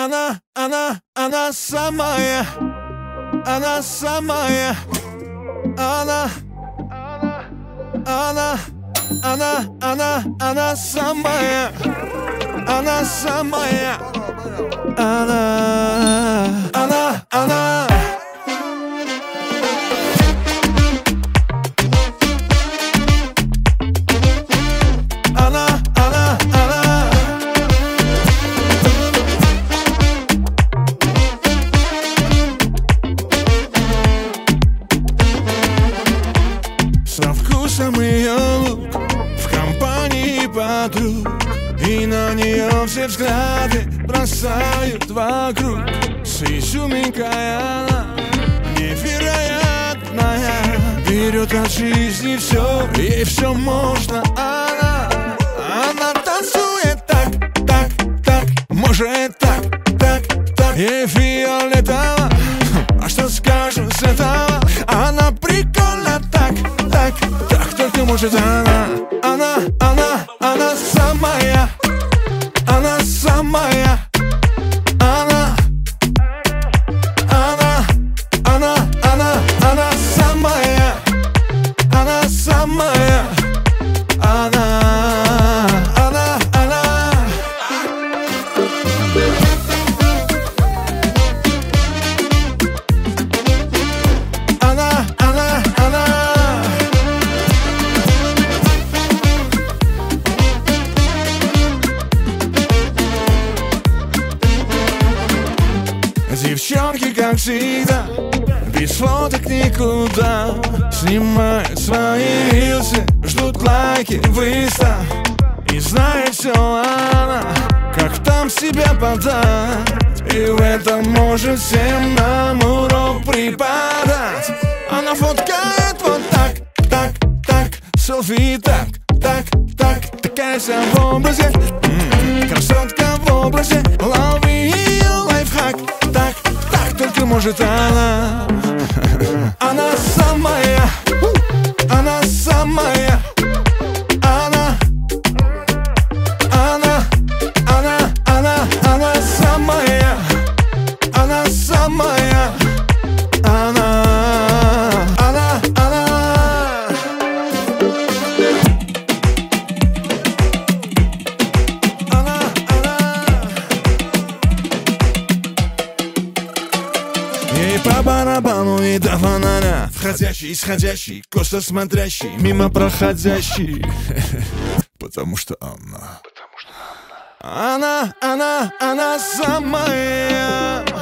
она самая, она самая, она самая, она самая, она. Со вкусом ее лук в компании подруг, и на нее все взгляды бросают вокруг. С изюминкой она невероятная, берет от жизни все, ей все можно. Она танцует так, может так, ей фиолетово, а что скажут с этого? Она прикольна так, только может она самая, она самая, она самая, она самая, она. Девчонки, как всегда, без фоток никуда, снимают свои рилсы, ждут лайки в инста. И знает все она, как там себя подать, и в этом может всем нам урок преподать. Она фоткает вот так, селфи так, такая вся в образе, красотка в образе, лови ее лайфхак. Так, только может она. Она самая, она самая, она самая, она самая, она. Ей по барабану и до фонаря, входящий, исходящий, косо смотрящий, мимо проходящий. Потому что она самая.